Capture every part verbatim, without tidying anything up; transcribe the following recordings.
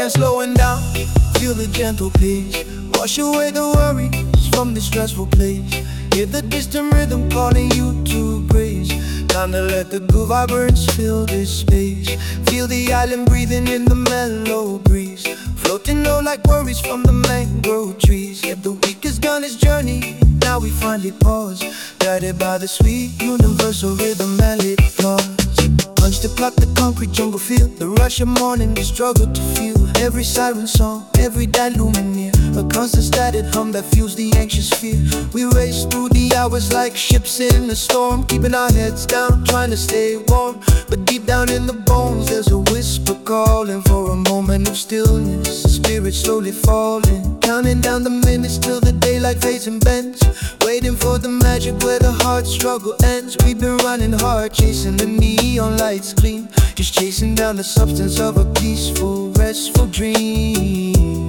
and slowing down. Feel the gentle pace, wash away the worries from this stressful place. Hear the distant rhythm calling you to praise. Time to let the good vibrance fill this space. Feel the island breathing in the mellow breeze, floating low like worries from the mangrove trees. Yet the week has done its journey, now we finally pause, guided by the sweet universal rhythm and it applause. Punch the clock, the concrete jungle feel, the rush of morning, the struggle to feel. Every siren song, every dial lumineer, a constant static hum that fuels the anxious fear. We race through the hours like ships in a storm, keeping our heads down, trying to stay warm. But deep down in the bones, there's a whisper calling for a moment of stillness. The spirit slowly falling, counting down the minutes till the daylight fades and bends, waiting for the magic where the hard struggle ends. We've been running hard, chasing the neon lights gleam, just chasing down the substance of a peaceful, restful dream.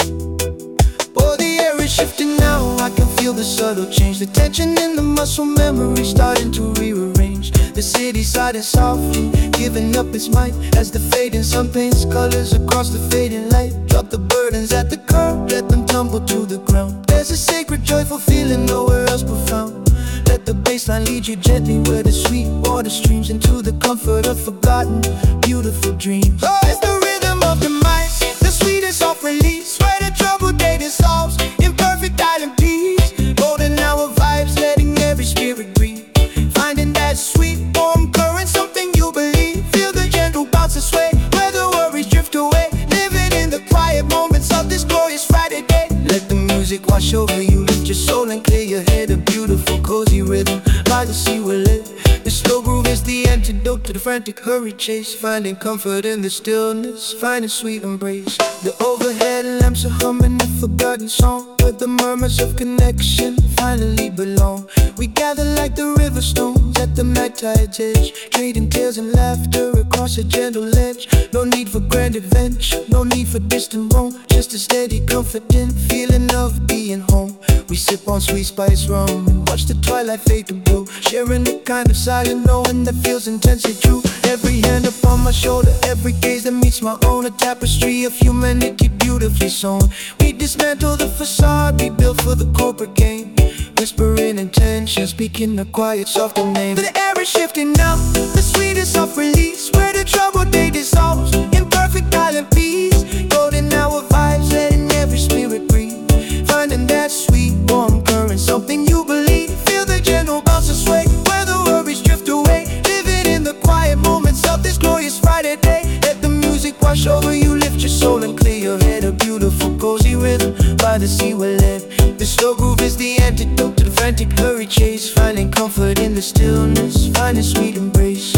Oh, the air is shifting now, I can feel the subtle change. The tension in the muscle memory starting to rearrange. The city siding softly, giving up its might as the fading sun paints colors across the fading light. Drop the burdens at the curb, let them tumble to the ground. There's a sacred, joyful feeling nowhere else profound. Let the bassline lead you gently where the sweet water streams into the comfort of forgotten, beautiful dreams. Oh, it's the rhythm of the mind, the sweetest soft release, where the troubled day dissolves in perfect island peace. Golden hour vibes, letting every spirit breathe, finding that sweet warm current, something you believe. Feel the gentle bounce and sway, where the worries drift away, living in the quiet moments of this glorious Friday day. Let the music wash over you, lift your soul and clear your head. A beautiful cozy rhythm by the sea will live. The slow groove is the antidote to the frantic hurry chase, finding comfort in the stillness, finding sweet embrace. The overhead lamps are humming a forgotten song, where the murmurs of connection finally belong. We gather like the river stones at the night tide's edge, trading tales and laughter across a gentle ledge. No need for grand adventure, no need for distant roam, just a steady, confident feeling of being home. We sip on sweet spice rum and watch the twilight fade to blue, sharing the kind of silent knowing that feels intensely true. Every hand upon my shoulder, every gaze that meets my own, a tapestry of humanity beautifully sewn. We dismantle the facade we built for the corporate gain, whispering intention, speaking a quiet, softer name. The air is shifting now, the sweetest of release, where the troubled day dissolves in perfect island peace. Golden hour vibes, letting every spirit breathe, finding that sweet warm current, something you believe. Feel the gentle bounce and sway, where the worries drift away, living in the quiet moments of this glorious Friday day. Let the music wash over you, lift your soul and clear your head. A beautiful cozy rhythm by the sea will live. The slow groove is the antidote to the frantic hurry chase, finding comfort in the stillness, finding sweet embrace.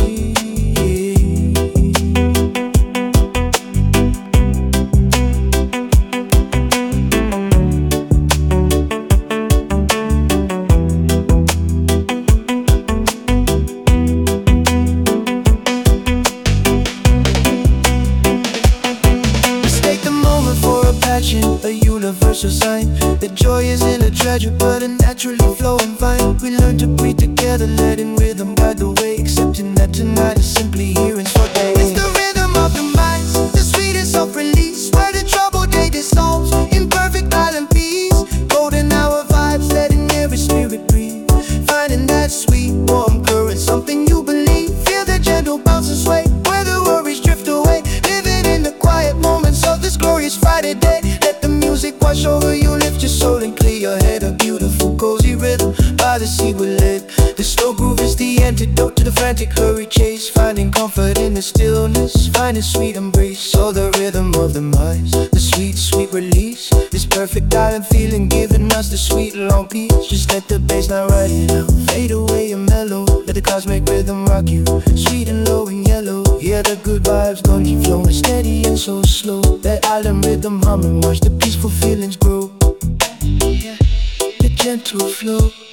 A universal sign that joy isn't a treasure but a naturally flowing vine. We learn to breathe together, letting rhythm guide the way, accepting that tonight is simply here in short day. It's the rhythm of the mind, the sweetest of release, where the troubled day dissolves in perfect island peace. Golden hour vibes, letting every spirit breathe, finding that sweet warm current, something you believe. Feel the gentle bounce and sway, where the worries drift away, living in the quiet moments of this glorious Friday day. Music wash over you, lift your soul and clear your head. A beautiful cozy rhythm by the sea will live. The slow groove is the antidote to the frantic hurry chase, finding comfort in the stillness, finding sweet embrace. So the rhythm of the mind, the sweet, sweet release, this perfect island feeling giving us the sweet long peace. Just let the bassline ride it out, fade away and mellow, let the cosmic rhythm rock you, sweet and low and yellow. Hear the good vibes gonna keep flowing steady and so slow. That island rhythm humming, watch the peaceful feelings grow, yeah, the gentle flow.